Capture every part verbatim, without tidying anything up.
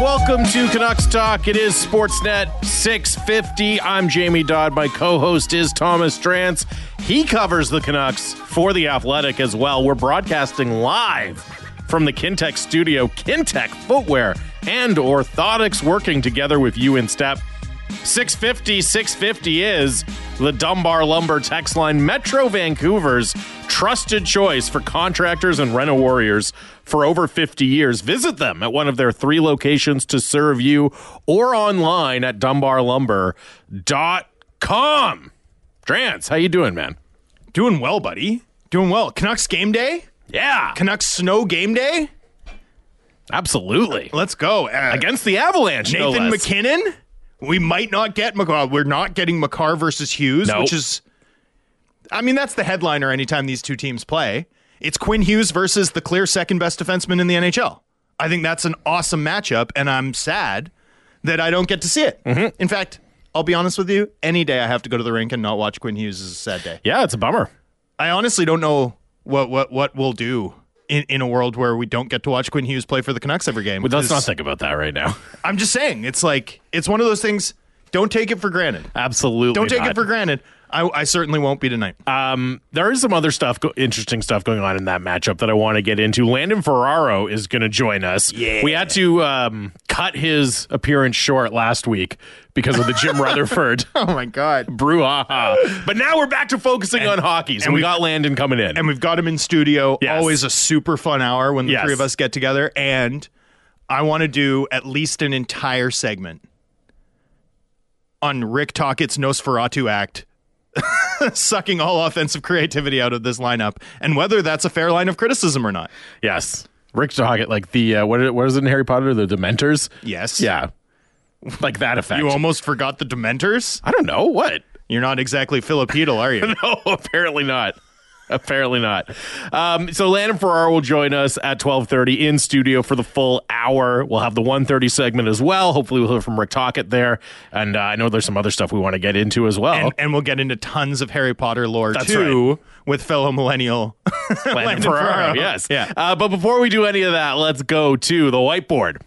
Welcome to Canucks Talk. It is Sportsnet six fifty. I'm Jamie Dodd. My co-host is Thomas Drance. He covers the Canucks for The Athletic as well. We're broadcasting live from the Kintec studio. Kintec Footwear and Orthotics working together with you in step. six fifty, six fifty is the Dunbar Lumber text line, Metro Vancouver's trusted choice for contractors and reno warriors for over fifty years. Visit them at one of their three locations to serve you or online at dunbar lumber dot com. Drance, how you doing, man? Doing well, buddy. Doing well. Canucks game day? Yeah. Canucks snow game day? Absolutely. Let's go. Uh, Against the Avalanche, Nathan no less. McKinnon? We might not get McCarr. We're not getting McCarr versus Hughes, Nope. which is, I mean, that's the headliner anytime these two teams play. It's Quinn Hughes versus the clear second best defenseman in the N H L. I think that's an awesome matchup, and I'm sad that I don't get to see it. Mm-hmm. In fact, I'll be honest with you, any day I have to go to the rink and not watch Quinn Hughes is a sad day. Yeah, it's a bummer. I honestly don't know what what, what we'll do in, in a world where we don't get to watch Quinn Hughes play for the Canucks every game. But let's 'Cause not think about that right now. I'm just saying, it's like, it's one of those things, don't take it for granted. Absolutely Don't take not. it for granted. I, I certainly won't be tonight. Um, there is some other stuff, go- interesting stuff going on in that matchup that I want to get into. Landon Ferraro is going to join us. Yeah. We had to um, cut his appearance short last week because of the Jim Rutherford Oh my God. brouhaha. But now we're back to focusing And- on hockey, so and we we've- got Landon coming in. And we've got him in studio. Yes. Always a super fun hour when the Yes. three of us get together. And I want to do at least an entire segment on Rick Tockett's Nosferatu act, sucking all offensive creativity out of this lineup, and whether that's a fair line of criticism or not. yes. Rick Tocchet, like the, uh, what, what is it in Harry Potter? The Dementors? Yes. Yeah. Like that effect. You almost forgot the Dementors? I don't know. What? You're not exactly Philip Hedl, are you? No, apparently not. Apparently not. Um, so Landon Ferraro will join us at twelve thirty in studio for the full hour. We'll have the one thirty segment as well. Hopefully we'll hear from Rick Tocchet there. And uh, I know there's some other stuff we want to get into as well. And, and we'll get into tons of Harry Potter lore, That's too, right. with fellow millennial Landon, Landon Ferraro, Ferraro. yes. Yeah. Uh, but before we do any of that, let's go to the whiteboard.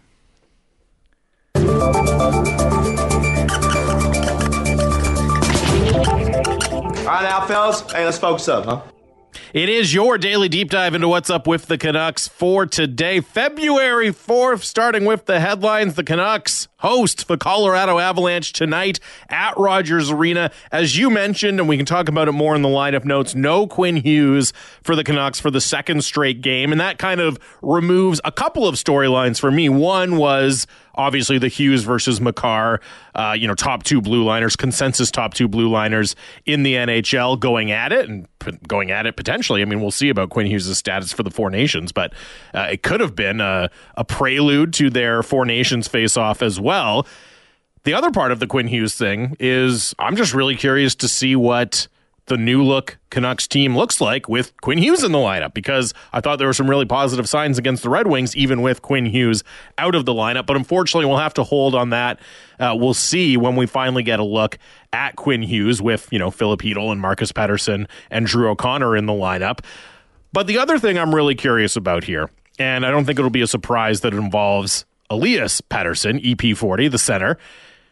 All right, now, fellas. Hey, let's focus up, huh? It is your daily deep dive into what's up with the Canucks for today, February fourth, starting with the headlines. The Canucks host the Colorado Avalanche tonight at Rogers Arena. As you mentioned, and we can talk about it more in the lineup notes, no Quinn Hughes for the Canucks for the second straight game, and that kind of removes a couple of storylines for me. One was obviously the Hughes versus Makar, uh, you know, top two blue liners, consensus top two blue liners in the N H L going at it and p- going at it potentially. I mean, we'll see about Quinn Hughes' status for the Four Nations, but uh, it could have been a, a prelude to their Four Nations face-off as well. The other part of the Quinn Hughes thing is I'm just really curious to see what the new look Canucks team looks like with Quinn Hughes in the lineup, because I thought there were some really positive signs against the Red Wings, even with Quinn Hughes out of the lineup. But unfortunately, we'll have to hold on that. Uh, we'll see when we finally get a look at Quinn Hughes with, you know, Philip Hedl and Marcus Pettersson and Drew O'Connor in the lineup. But the other thing I'm really curious about here, and I don't think it'll be a surprise that it involves Elias Pettersson, E P forty, the center.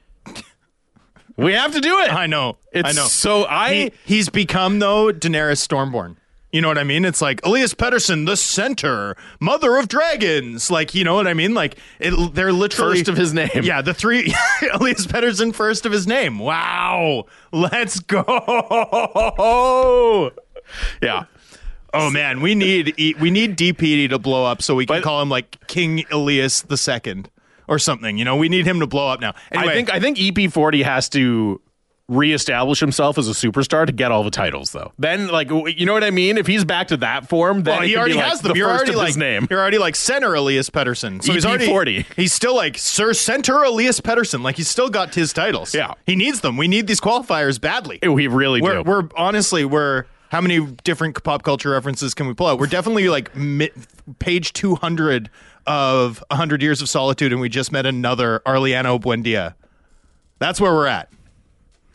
We have to do it. I know. It's I know. so I He, he's become, though, Daenerys Stormborn. You know what I mean? It's like Elias Pettersson, the center, mother of dragons. Like, you know what I mean? Like, it, they're literally first of his name. Yeah, the three Elias Pettersson, first of his name. Wow, let's go. Yeah. Oh man, we need we need D P D to blow up so we can But- call him like King Elias the Second or something. You know, we need him to blow up now. Anyway, I think I think E P forty has to reestablish himself as a superstar to get all the titles, though. Then, like, you know what I mean? If he's back to that form, then well, it he can already be, like, has them. the You're first already of like his name. You're already like center Elias Pettersson. So he's E P already forty. He's still like Sir Center Elias Pettersson. Like he's still got his titles. Yeah. he needs them. We need these qualifiers badly. We really We're, do. we're honestly we're. How many different pop culture references can we pull out? We're definitely like mi- page two hundred of one hundred Years of Solitude, and we just met another Arliano Buendia. That's where we're at.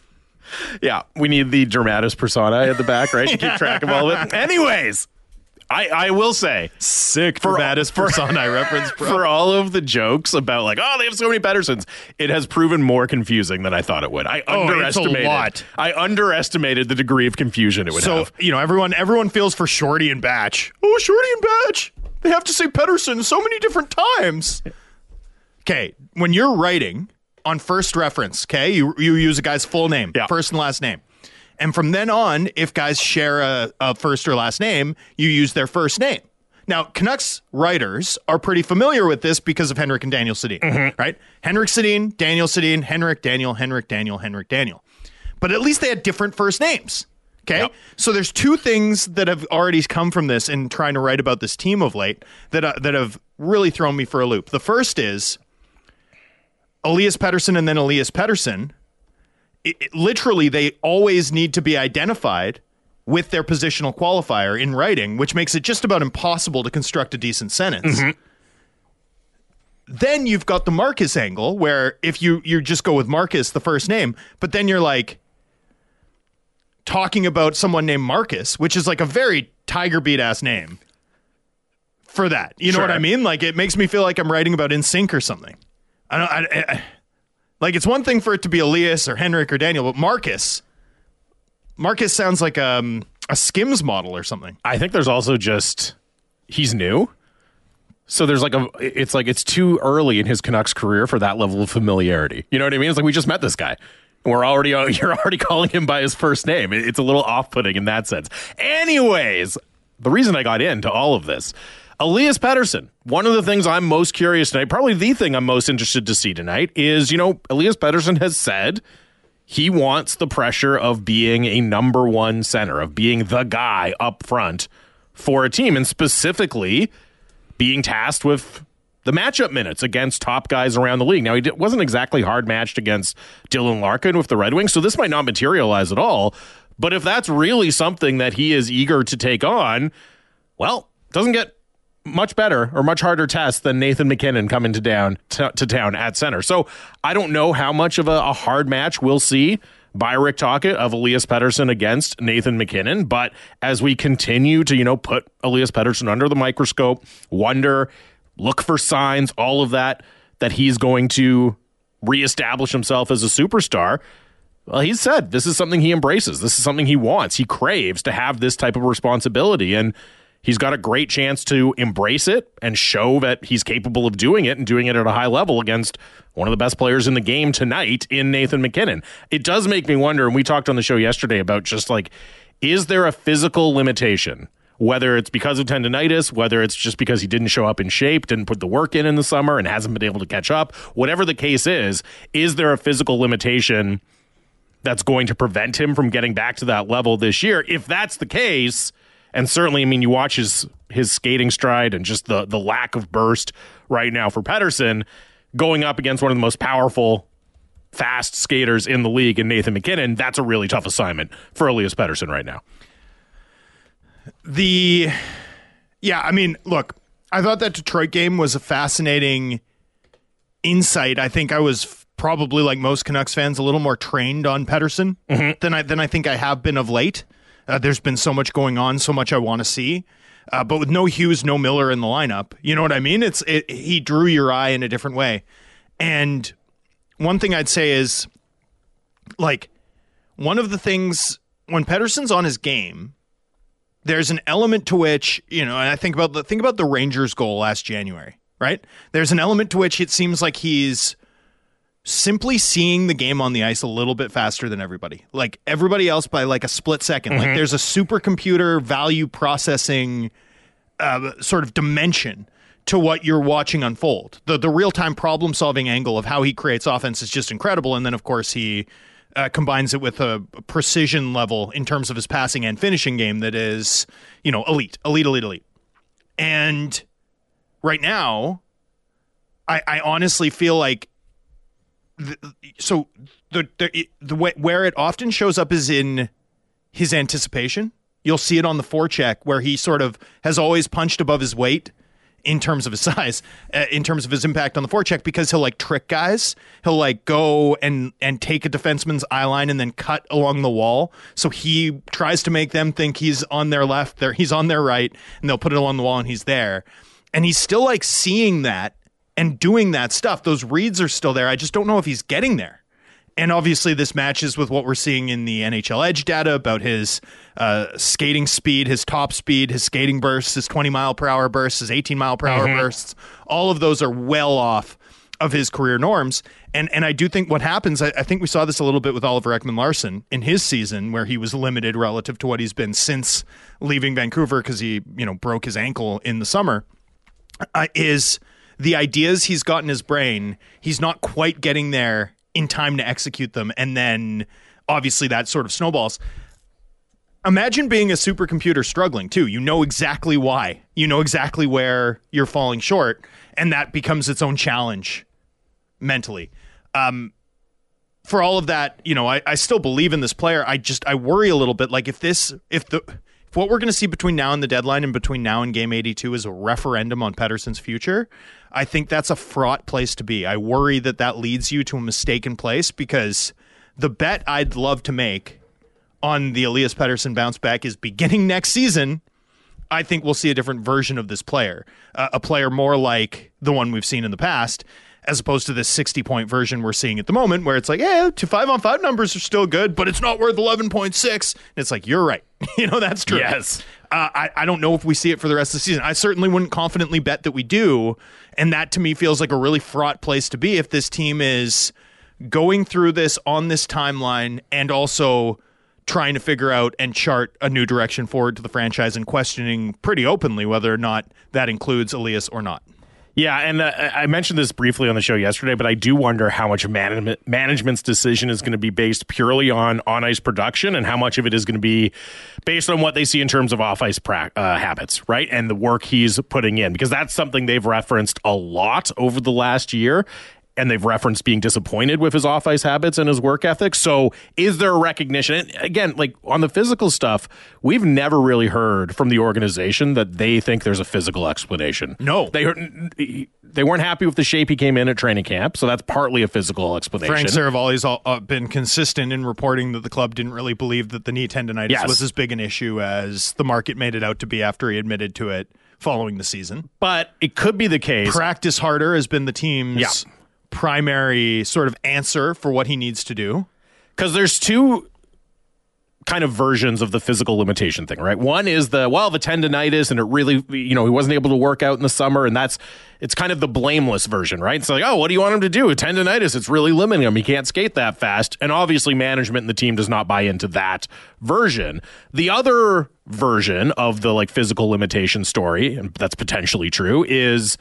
Yeah, we need the dramatis persona at the back, right, to keep track of all of it. Anyways, I, I will say, Sick For- for baddest for- person I reference, bro. for all of the jokes about like, oh, they have so many Petterssons, it has proven more confusing than I thought it would. I Oh, it's a underestimated. lot. I underestimated the degree of confusion it would So, have. you know, everyone everyone feels for Shorty and Batch. Oh, Shorty and Batch. They have to say Pettersson so many different times. Okay, when you're writing on first reference, okay, you you use a guy's full name, Yeah. first and last name. And from then on, if guys share a, a first or last name, you use their first name. Now, Canucks writers are pretty familiar with this because of Henrik and Daniel Sedin, Mm-hmm. right? Henrik Sedin, Daniel Sedin, Henrik, Daniel, Henrik, Daniel, Henrik, Daniel. But at least they had different first names. Okay. Yep. So there's two things that have already come from this in trying to write about this team of late that uh, that have really thrown me for a loop. The first is Elias Pettersson and then Elias Pettersson. It, it- literally, they always need to be identified with their positional qualifier in writing, which makes it just about impossible to construct a decent sentence. Then you've got the Marcus angle, where if you you just go with Marcus, the first name, but then you're like talking about someone named Marcus, which is like a very Tiger Beat ass name for that. You know Sure. what I mean? Like it makes me feel like I'm writing about N Sync or something. I don't. I, I, like it's one thing for it to be Elias or Henrik or Daniel, but Marcus, Marcus sounds like um, a Skims model or something. I think there's also just he's new. So there's like a it's like it's too early in his Canucks career for that level of familiarity. You know what I mean? It's like we just met this guy. We're already you're already calling him by his first name. It's a little off-putting in that sense. Anyways, the reason I got into all of this, Elias Pettersson, one of the things I'm most curious tonight, probably the thing I'm most interested to see tonight is, you know, Elias Pettersson has said he wants the pressure of being a number one center, of being the guy up front for a team, and specifically being tasked with the matchup minutes against top guys around the league. Now, he did, wasn't exactly hard matched against Dylan Larkin with the Red Wings, so this might not materialize at all. But if that's really something that he is eager to take on, well, doesn't get much better or much harder test than Nathan MacKinnon coming to down to, to town at center. So I don't know how much of a, a hard match we'll see by Rick Tocchet of Elias Pettersson against Nathan MacKinnon. But as we continue to, you know, put Elias Pettersson under the microscope, wonder, look for signs, all of that, that he's going to reestablish himself as a superstar. Well, he said this is something he embraces. This is something he wants. He craves to have this type of responsibility. And he's got a great chance to embrace it and show that he's capable of doing it and doing it at a high level against one of the best players in the game tonight in Nathan MacKinnon. It does make me wonder, and we talked on the show yesterday about just like, is there a physical limitation? Whether it's because of tendonitis, whether it's just because he didn't show up in shape, didn't put the work in in the summer and hasn't been able to catch up, whatever the case is, is there a physical limitation that's going to prevent him from getting back to that level this year? If that's the case, and certainly, I mean, you watch his his skating stride and just the the lack of burst right now for Pettersson, going up against one of the most powerful, fast skaters in the league in Nathan MacKinnon, that's a really tough assignment for Elias Pettersson right now. The, yeah, I mean, look, I thought that Detroit game was a fascinating insight. I think I was f- probably, like most Canucks fans, a little more trained on Pettersson mm-hmm. than I than I think I have been of late. Uh, there's been so much going on, so much I want to see. Uh, but with no Hughes, no Miller in the lineup, you know what I mean? It's it, he drew your eye in a different way. And one thing I'd say is, like, one of the things when Pettersson's on his game, there's an element to which, you know, and I think about the think about the Rangers goal last January, right? There's an element to which it seems like he's simply seeing the game on the ice a little bit faster than everybody. Like everybody else by like a split second. Mm-hmm. Like there's a supercomputer value processing uh, sort of dimension to what you're watching unfold. The the real-time problem-solving angle of how he creates offense is just incredible. And then, of course, he uh, combines it with a precision level in terms of his passing and finishing game that is, you know, elite, elite, elite, elite. And right now, I, I honestly feel like The, so the, the the way where it often shows up is in his anticipation. You'll see it on the forecheck where he sort of has always punched above his weight in terms of his size, uh, in terms of his impact on the forecheck, because he'll like trick guys. He'll like go and and take a defenseman's eye line and then cut along the wall. So he tries to make them think he's on their left, there he's on their right, and they'll put it along the wall and he's there. And he's still like seeing that and doing that stuff. Those reads are still there. I just don't know if he's getting there. And obviously this matches with what we're seeing in the N H L Edge data about his uh, skating speed, his top speed, his skating bursts, his twenty mile per hour bursts, his eighteen mile per hour mm-hmm. bursts. All of those are well off of his career norms. And and I do think what happens, I, I think we saw this a little bit with Oliver Ekman-Larsson in his season, where he was limited relative to what he's been since leaving Vancouver because he, you know, broke his ankle in the summer, uh, is the ideas he's got in his brain, he's not quite getting there in time to execute them, and then obviously that sort of snowballs. Imagine being a supercomputer struggling too. You know exactly why. You know exactly where you're falling short, and that becomes its own challenge mentally. Um, for all of that, you know, I, I still believe in this player. I just I worry a little bit. Like if this, if the, if what we're going to see between now and the deadline, and between now and game eighty-two, is a referendum on Pettersson's future, I think that's a fraught place to be. I worry that that leads you to a mistaken place, because the bet I'd love to make on the Elias Pettersson bounce back is beginning next season. I think we'll see a different version of this player, uh, a player more like the one we've seen in the past, as opposed to this sixty-point version we're seeing at the moment, where it's like, yeah, two five-on-five numbers are still good, but it's not worth eleven point six. And it's like, you're right. You know, that's true. Yes. Uh, I, I don't know if we see it for the rest of the season. I certainly wouldn't confidently bet that we do, and that to me feels like a really fraught place to be if this team is going through this on this timeline and also trying to figure out and chart a new direction forward to the franchise, and questioning pretty openly whether or not that includes Elias or not. Yeah, and uh, I mentioned this briefly on the show yesterday, but I do wonder how much management management's decision is going to be based purely on on-ice production, and how much of it is going to be based on what they see in terms of off-ice pra- uh, habits, right, and the work he's putting in, because that's something they've referenced a lot over the last year. And they've referenced being disappointed with his off-ice habits and his work ethic. So is there a recognition? And again, like on the physical stuff, we've never really heard from the organization that they think there's a physical explanation. No. They they weren't happy with the shape he came in at training camp, so that's partly a physical explanation. Frank Saravalli's all, uh, been consistent in reporting that the club didn't really believe that the knee tendonitis yes. was as big an issue as the market made it out to be after he admitted to it following the season. But it could be the case. Practice harder has been the team's... Yeah. primary sort of answer for what he needs to do. Because there's two kind of versions of the physical limitation thing, right? One is the, well, the tendonitis, and it really, you know, he wasn't able to work out in the summer, and that's, it's kind of the blameless version, right? It's like, oh, what do you want him to do? Tendonitis, it's really limiting him. He can't skate that fast. And obviously management and the team does not buy into that version. The other version of the like physical limitation story, and that's potentially true, is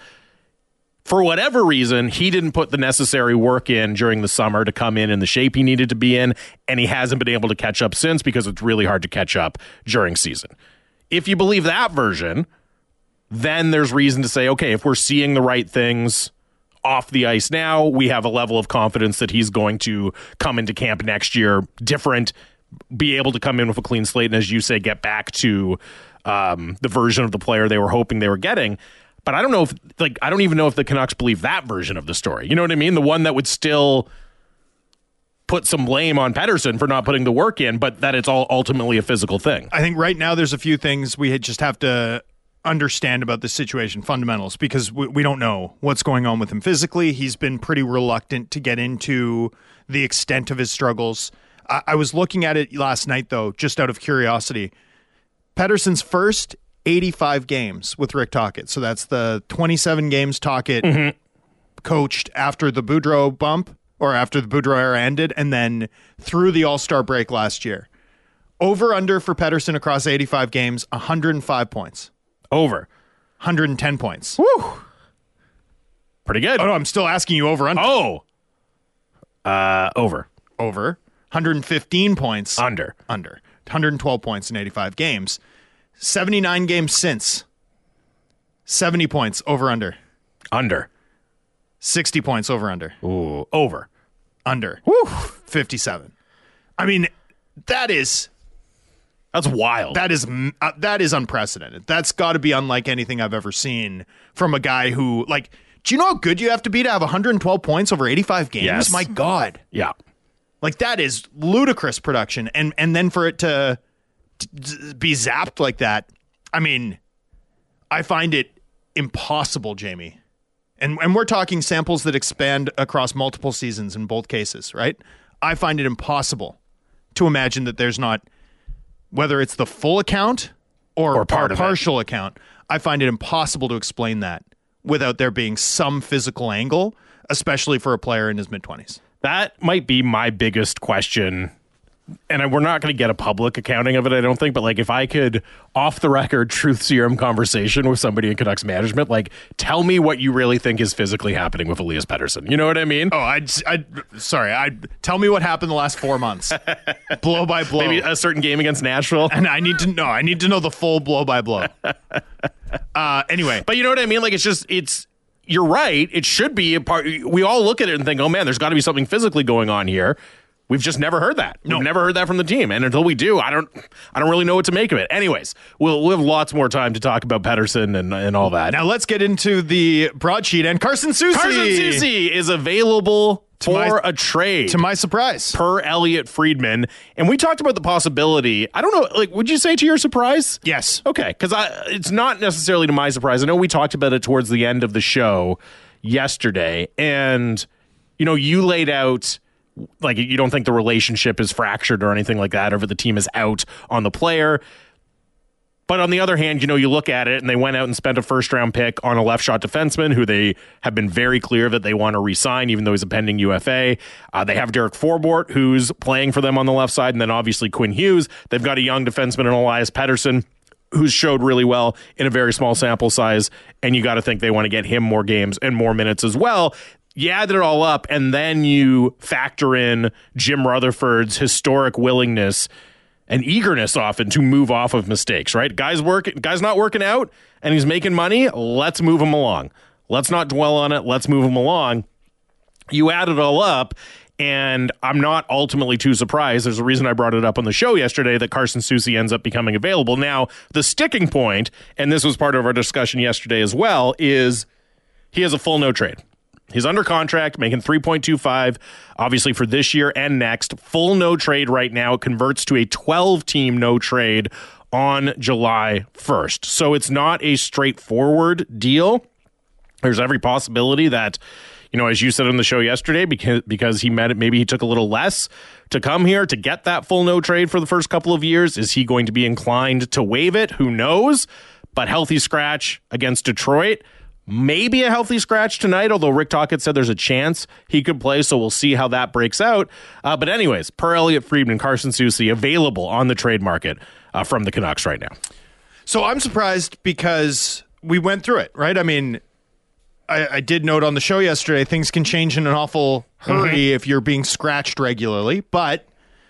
for whatever reason, he didn't put the necessary work in during the summer to come in in the shape he needed to be in, and he hasn't been able to catch up since, because it's really hard to catch up during season. If you believe that version, then there's reason to say, okay, if we're seeing the right things off the ice now, we have a level of confidence that he's going to come into camp next year different, be able to come in with a clean slate, and as you say, get back to um, the version of the player they were hoping they were getting. But I don't know if, like, I don't even know if the Canucks believe that version of the story. You know what I mean? The one that would still put some blame on Pettersson for not putting the work in, but that it's all ultimately a physical thing. I think right now there's a few things we just have to understand about this situation, fundamentals, because we, we don't know what's going on with him physically. He's been pretty reluctant to get into the extent of his struggles. I, I was looking at it last night, though, just out of curiosity. Pettersson's first eighty-five games with Rick Tocchet. So that's the twenty-seven games Tocchet mm-hmm. coached after the Boudreau bump, or after the Boudreau era ended, and then through the All-Star break last year. Over under for Pettersson across eighty-five games, one hundred five points. Over. one hundred ten points. Woo! Pretty good. Oh, no, I'm still asking you over under. Oh. Uh, over. Over. one hundred fifteen points. Under. Under. one hundred twelve points in eighty-five games. seventy-nine games since. seventy points over under. Under. sixty points over under. Ooh, over. Under. Woo. fifty-seven. I mean, that is That's wild. That is uh, that is unprecedented. That's got to be unlike anything I've ever seen from a guy who, like, do you know how good you have to be to have one hundred twelve points over eighty-five games? Yes. My God. Yeah. Like, that is ludicrous production. And and then for it to, to be zapped like that, I mean, I find it impossible, Jamie. And and we're talking samples that expand across multiple seasons in both cases, right? I find it impossible to imagine that there's not, whether it's the full account or, Or part or of partial account, I find it impossible to explain that without there being some physical angle, especially for a player in his mid-twenties. That might be my biggest question. And I- we're not going to get a public accounting of it, I don't think. But like, if I could, off the record, truth serum conversation with somebody in Canucks management, like, tell me what you really think is physically happening with Elias Pettersson. You know what I mean? Oh, I, I, sorry. I tell me what happened the last four months, blow by blow. Maybe a certain game against Nashville. And I need to know. I need to know the full blow by blow. Uh, anyway, But you know what I mean? Like, it's just, it's, you're right. It should be a part. We all look at it and think, oh man, there's got to be something physically going on here. We've just never heard that. No. We've never heard that from the team. And until we do, I don't I don't really know what to make of it. Anyways, we'll, we'll have lots more time to talk about Pettersson and, and all that. now let's get into the broadsheet and Carson Soucy. Carson Soucy is available for my- a trade. To my surprise. per Elliot Friedman. And we talked about the possibility. I don't know, like, would you say to your surprise? Yes. Okay, because it's not necessarily to my surprise. I know we talked about it towards the end of the show yesterday. And, you know, you laid out, like, you don't think the relationship is fractured or anything like that, or if the team is out on the player. But on the other hand, you know, you look at it and they went out and spent a first round pick on a left shot defenseman who they have been very clear that they want to re-sign, even though he's a pending U F A. Uh, they have Derek Forbort, who's playing for them on the left side, and then obviously Quinn Hughes. They've got a young defenseman in Elias Pettersson, who's showed really well in a very small sample size, and you got to think they want to get him more games and more minutes as well. You add it all up, and then you factor in Jim Rutherford's historic willingness and eagerness often to move off of mistakes, right? Guys work, guys not working out, and he's making money. Let's move him along. Let's not dwell on it. Let's move him along. You add it all up, and I'm not ultimately too surprised. There's a reason I brought it up on the show yesterday that Carson Soucy ends up becoming available. Now, the sticking point, and this was part of our discussion yesterday as well, is he has a full no trade. He's under contract, making three point two five, obviously for this year and next. Full no trade right now. It converts to a twelve-team no trade on July first. So it's not a straightforward deal. There's every possibility that, you know, as you said on the show yesterday, because because he met it, maybe he took a little less to come here to get that full no trade for the first couple of years. Is he going to be inclined to waive it? Who knows? But healthy scratch against Detroit. Maybe a healthy scratch tonight, although Rick Tocchet said there's a chance he could play, so we'll see how that breaks out. Uh, but anyways, per Elliot Friedman, Carson Soucy available on the trade market uh, from the Canucks right now. So I'm surprised because we went through it, right? I mean, I, I did note on the show yesterday, things can change in an awful hurry mm-hmm. if you're being scratched regularly, but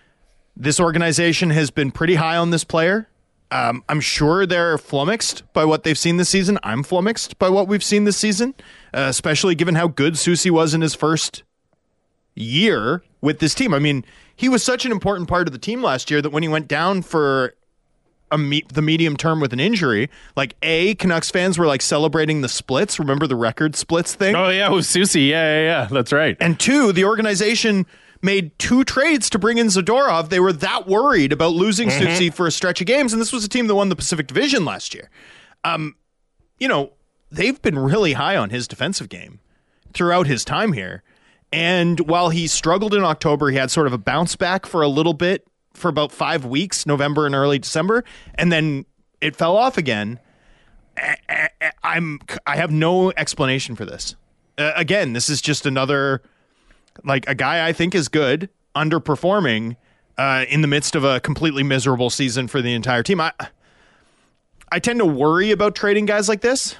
this organization has been pretty high on this player. Um, I'm sure they're flummoxed by what they've seen this season. I'm flummoxed by what we've seen this season, uh, especially given how good Soucy was in his first year with this team. I mean, he was such an important part of the team last year that when he went down for a me- the medium term with an injury, like A, Canucks fans were like celebrating the splits. Remember the record splits thing? Oh, yeah, it was Soucy. Yeah, yeah, yeah. That's right. And two, the organization made two trades to bring in Zadorov. They were that worried about losing mm-hmm. Soucy for a stretch of games, and this was a team that won the Pacific Division last year. Um, you know, they've been really high on his defensive game throughout his time here. And while he struggled in October, he had sort of a bounce back for a little bit for about five weeks, November and early December, and then it fell off again. I'm, I have no explanation for this. Uh, again, this is just another... Like a guy I think is good, underperforming uh, in the midst of a completely miserable season for the entire team. I I tend to worry about trading guys like this,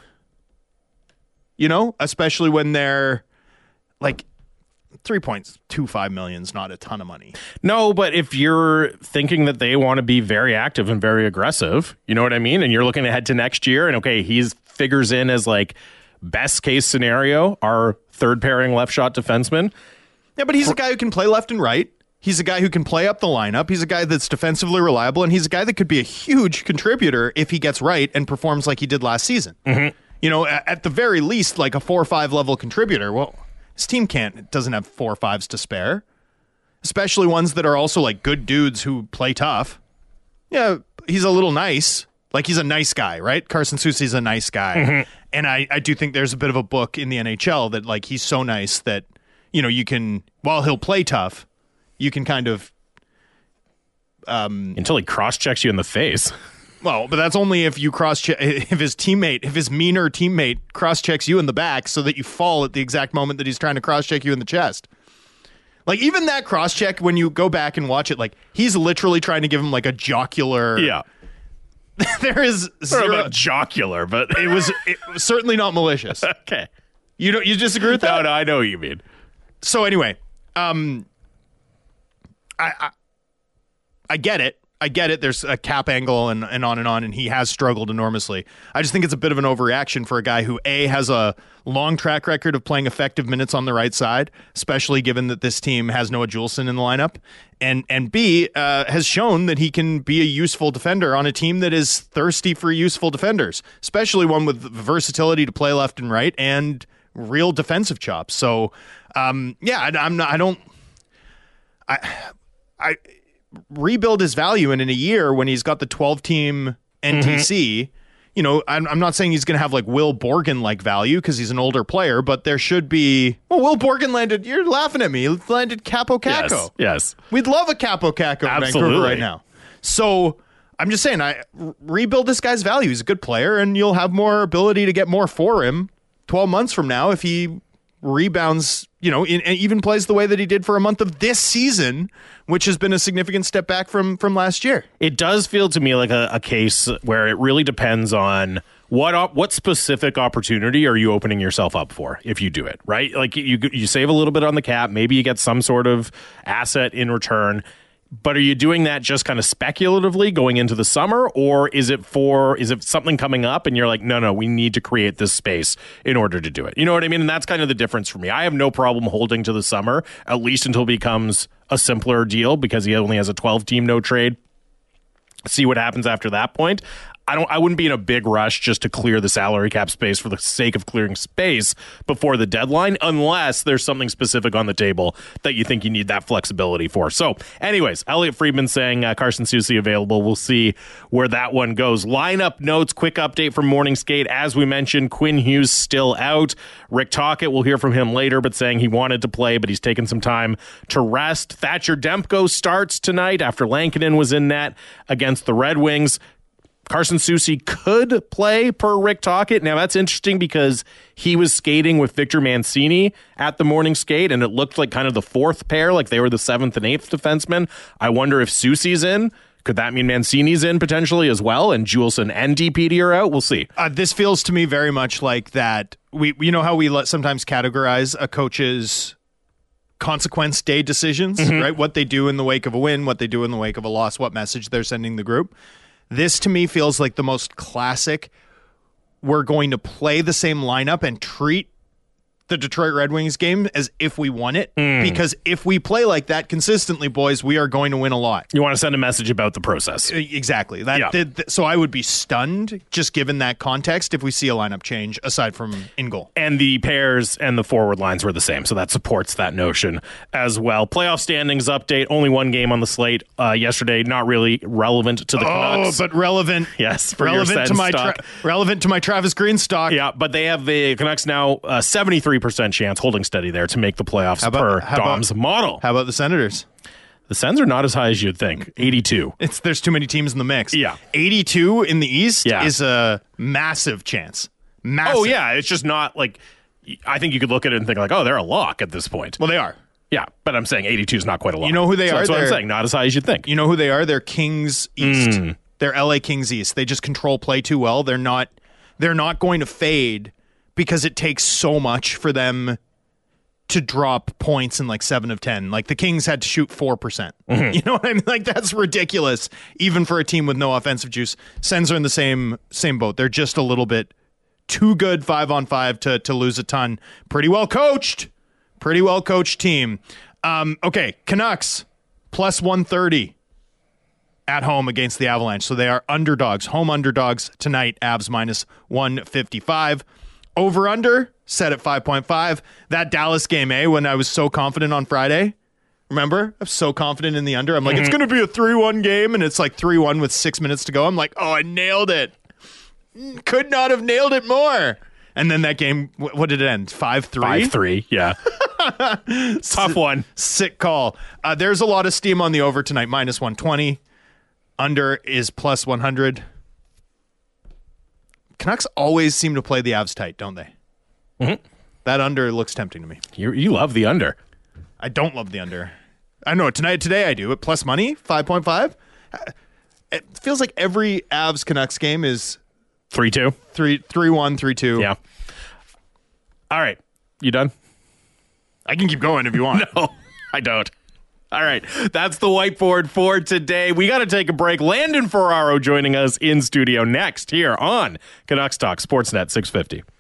you know, especially when they're like three point two five million is not a ton of money. No, but if you're thinking that they want to be very active and very aggressive, you know what I mean? And you're looking ahead to next year and okay, he's figures in as like best case scenario, our third pairing left shot defenseman. Yeah, but he's a guy who can play left and right. He's a guy who can play up the lineup. He's a guy that's defensively reliable, and he's a guy that could be a huge contributor if he gets right and performs like he did last season. Mm-hmm. You know, at, at the very least, like a four or five level contributor. Well, his team can't doesn't have four or fives to spare, especially ones that are also like good dudes who play tough. Yeah, he's a little nice. Like, he's a nice guy, right? Carson Soucy's a nice guy. Mm-hmm. And I, I do think there's a bit of a book in the N H L that, like, he's so nice that, you know, you can, while he'll play tough, you can kind of... Um, Until he cross-checks you in the face. Well, but that's only if you cross-check, if his teammate, if his meaner teammate cross-checks you in the back so that you fall at the exact moment that he's trying to cross-check you in the chest. Like, even that cross-check, when you go back and watch it, like, he's literally trying to give him, like, a jocular... Yeah. There is Zero. zero... About jocular, but... It was, it was certainly not malicious. Okay. You don't, you disagree with that? No, no, I know what you mean. So anyway, um, I, I I get it. I get it. There's a cap angle and, and on and on, and he has struggled enormously. I just think it's a bit of an overreaction for a guy who, A, has a long track record of playing effective minutes on the right side, especially given that this team has Noah Juulsen in the lineup, and, and B, uh, has shown that he can be a useful defender on a team that is thirsty for useful defenders, especially one with versatility to play left and right and real defensive chops. So, um, yeah, I, I'm not, I don't, I, I, rebuild his value, and in a year when he's got the twelve team N T C, mm-hmm. you know, I'm, I'm not saying he's going to have like Will Borgen like value because he's an older player, but there should be. Well, Will Borgen landed. You're laughing at me. He landed Capo Caco. Yes, yes. We'd love a Capo Caco in Vancouver right now. So I'm just saying, I r- rebuild this guy's value. He's a good player, and you'll have more ability to get more for him twelve months from now if he rebounds, you know, in, and even plays the way that he did for a month of this season, which has been a significant step back from from last year. It does feel to me like a, a case where it really depends on what op- what specific opportunity are you opening yourself up for if you do it, right? Like you you save a little bit on the cap, maybe you get some sort of asset in return. But are you doing that just kind of speculatively going into the summer, or is it for is it something coming up and you're like, no, no, we need to create this space in order to do it? You know what I mean? And that's kind of the difference for me. I have no problem holding to the summer, at least until it becomes a simpler deal because he only has a twelve team no trade. See what happens after that point. I don't. I wouldn't be in a big rush just to clear the salary cap space for the sake of clearing space before the deadline, unless there's something specific on the table that you think you need that flexibility for. So, anyways, Elliot Friedman saying uh, Carson Soucy available. We'll see where that one goes. Lineup notes, quick update from Morning Skate. As we mentioned, Quinn Hughes still out. Rick Tocchet, we'll hear from him later, but saying he wanted to play, but he's taken some time to rest. Thatcher Demko starts tonight after Lankinen was in net against the Red Wings. Carson Soucy could play per Rick Tocchet. Now, that's interesting because he was skating with Victor Mancini at the morning skate, and it looked like kind of the fourth pair, like they were the seventh and eighth defensemen. I wonder if Soucy's in. Could that mean Mancini's in potentially as well, and Juulsen and D P D are out? We'll see. Uh, this feels to me very much like that. We, you know how we let sometimes categorize a coach's consequence day decisions, mm-hmm. right? What they do in the wake of a win, what they do in the wake of a loss, what message they're sending the group. This, to me, feels like the most classic, we're going to play the same lineup and treat the Detroit Red Wings game as if we won it. Mm. Because if we play like that consistently, boys, we are going to win a lot. You want to send a message about the process. Exactly. That, yeah. th- th- so I would be stunned, just given that context, if we see a lineup change, aside from in goal. And the pairs and the forward lines were the same, so that supports that notion as well. Playoff standings update, only one game on the slate uh, yesterday, not really relevant to the Canucks. Oh, but relevant. Yes, for relevant your to my stock. tra- relevant to my Travis Green stock. Yeah, but they have the Canucks now uh, seventy-three percent chance, holding steady there, to make the playoffs how about, per how Dom's about, model. How about the Senators? The Sens are not as high as you'd think. eighty-two. It's there's too many teams in the mix. Yeah. eighty-two in the East yeah. is a massive chance. Massive. Oh, yeah. It's just not like, I think you could look at it and think like, oh, they're a lock at this point. Well, they are. Yeah, but I'm saying eighty-two is not quite a lock. You know who they so are? That's what they're, I'm saying. Not as high as you'd think. You know who they are? They're Kings East. Mm. They're L A Kings East. They just control play too well. They're not. They're not going to fade because it takes so much for them to drop points in like seven of ten. Like the Kings had to shoot four percent. Mm-hmm. You know what I mean? Like that's ridiculous, even for a team with no offensive juice. Sens are in the same same boat. They're just a little bit too good five on five to to lose a ton. Pretty well coached. Pretty well coached team. Um, okay, Canucks. plus one thirty at home against the Avalanche. So they are underdogs, home underdogs tonight. Avs minus one fifty-five. Over under set at five point five. That Dallas game, eh, when I was so confident on Friday. Remember? I'm so confident in the under. I'm like, mm-hmm. It's going to be a three one game, and it's like three one with six minutes to go. I'm like, oh, I nailed it. Could not have nailed it more. And then that game, what did it end? five three? five three, yeah. Tough one. Sick call. Uh, there's a lot of steam on the over tonight, minus one twenty. Under is plus one hundred. Canucks always seem to play the Avs tight, don't they? Mm-hmm. That under looks tempting to me. You you love the under. I don't love the under. I know tonight. Today I do. At plus money, five point five. It feels like every Avs Canucks game is three two, three three one, three two. Yeah. All right, you done? I can keep going if you want. No, I don't. All right, that's the whiteboard for today. We got to take a break. Landon Ferraro joining us in studio next here on Canucks Talk Sportsnet six fifty.